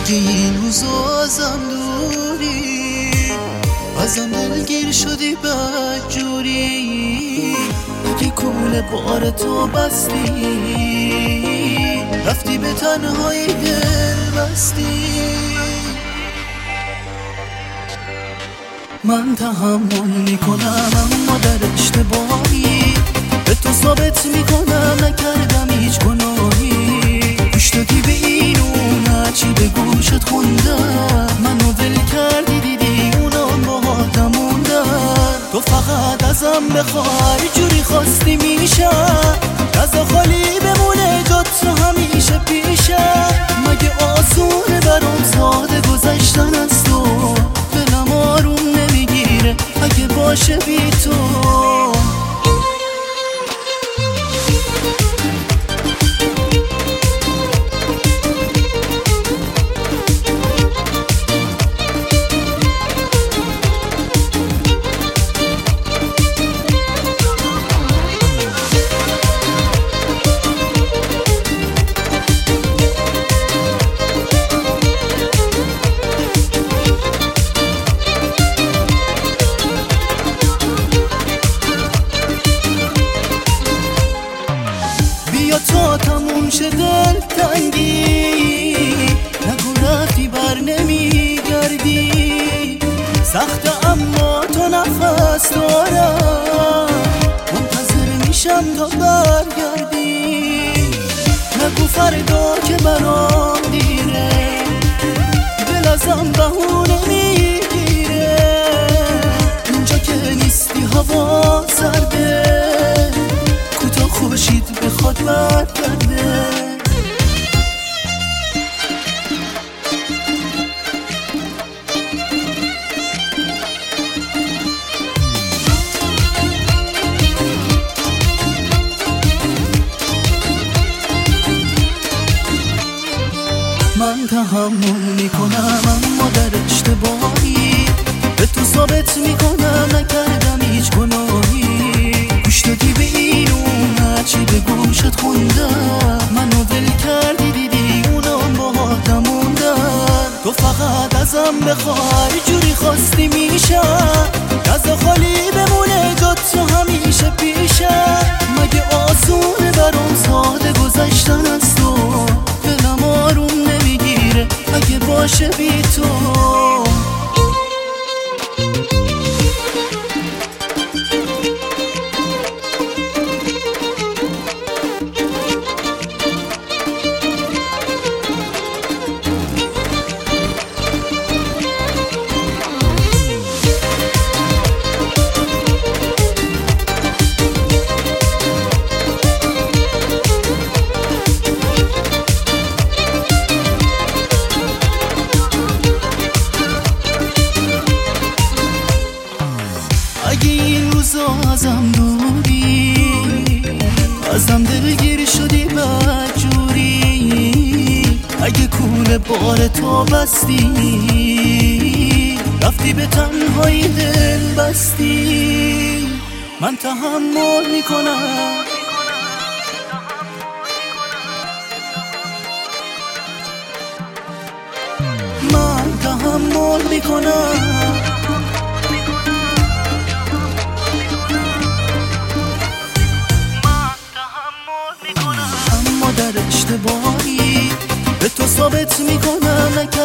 اگه این روزا ازم دوری، ازم دلگیر شدی بدجوری، اگه کول بار تو بستی، رفتی به تنهایی دل بستی. من تحمل میکنم اما در اشتباهی، به تو ثابت میکنم نکردم هیچ گناهی. گوش دادی به این اون هرچی به گوشت خوندم، منو ول کردی دیدی اونام باهاتم موندن. تو فقط ازم بخوای جوری خواستی میشم، غذا خالی بمونه جات تو همیشه پیشم. مگه آسونه برام ساده گذشتن از تو، دلم آروم نمیگیره اگه باشه بی تو. بیا تا تموم شه دل تنگی، نگو رفتی بر نمیگردی. سخته اما تو نفس دارم، منتظر میشم تا برگردی. نگو فردا که برام دیره، دل ازم بهونه میگیره. اینجا که نیستی هوا سرده، کوتاه خورشید بخواد برگرده. من تحمل میکنم اما در اشتباهی، به تو ثابت میکنم نکردم هیچ گناهی. گوش دادی به این اون هرچی به گوشت خوندم، منو ول کردی دیدی اونام باهاتم موندن. تو فقط ازم بخوای جوری خواستی میشم، غذا خالی بمونه جات تو همیشه پیشم. مگه آسونه برام ساده گذشتن از تو، دلم آروم نمیگیره اگه باشه بی تو. اگه این روزا ازم دوری، ازم دلگیر شدی بدجوری، اگه کول بار تو بستی، رفتی به تنهایی دل بستی. من تحمل میکنم، من تحمل میکنم، اما در اشتباهی، به تو ثابت میکنم